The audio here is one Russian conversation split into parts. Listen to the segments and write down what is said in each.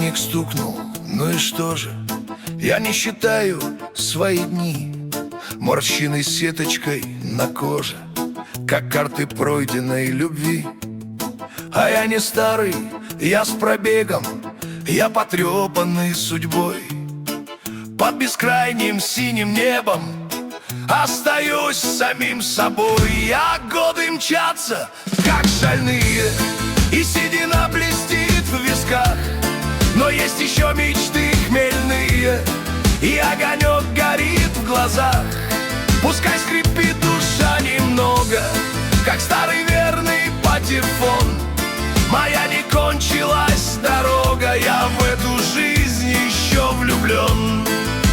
Чайник стукнул, ну и что же? Я не считаю свои дни морщиной сеточкой на коже, как карты пройденной любви. А я не старый, я с пробегом, я потрепанный судьбой. Под бескрайним синим небом остаюсь самим собой. А годы мчатся, как шальные, и седина блестит в висках. Но есть еще мечты хмельные, и огонек горит в глазах. Пускай скрипит душа немного, как старый верный патефон. Моя не кончилась дорога, я в эту жизнь еще влюблен.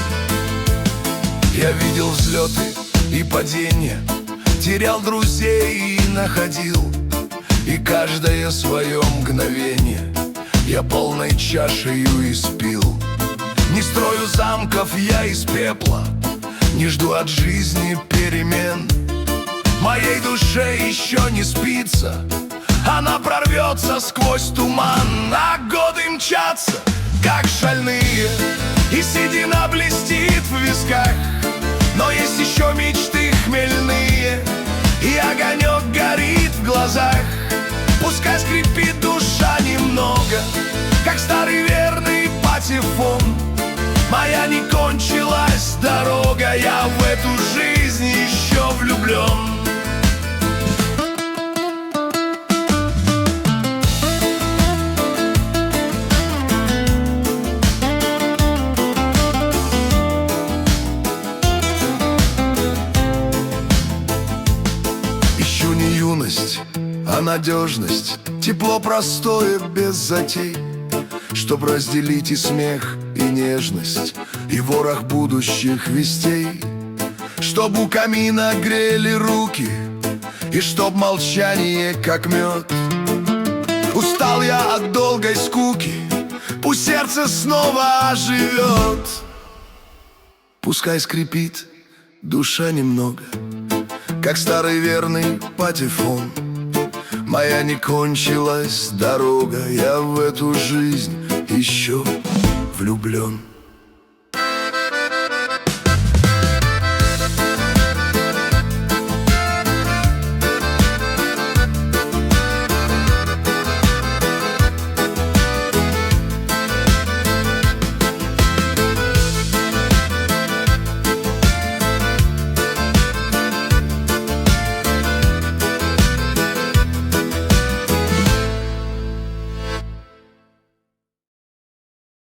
Я видел взлеты и падения, терял друзей и находил. И каждое свое мгновение я полной чашею испил. Не строю замков я из пепла, не жду от жизни перемен. Моей душе еще не спится, она прорвется сквозь туман. А годы мчатся, как шальные, и седина блестит в висках. Но есть еще мечты хмельные, и огонек горит в глазах. Пускай скрипит душа немного, как старый верный патефон. Моя не кончилась дорога, я в эту жизнь еще влюблен. Ищу не юность, а надежность, тепло простое без затей, чтоб разделить и смех, и нежность, и ворох будущих вестей. Чтоб у камина грели руки, и чтоб молчание как мед. Устал я от долгой скуки, пусть сердце снова оживет. Пускай скрипит душа немного, как старый верный патефон. Моя не кончилась дорога, я в эту жизнь еще влюблен.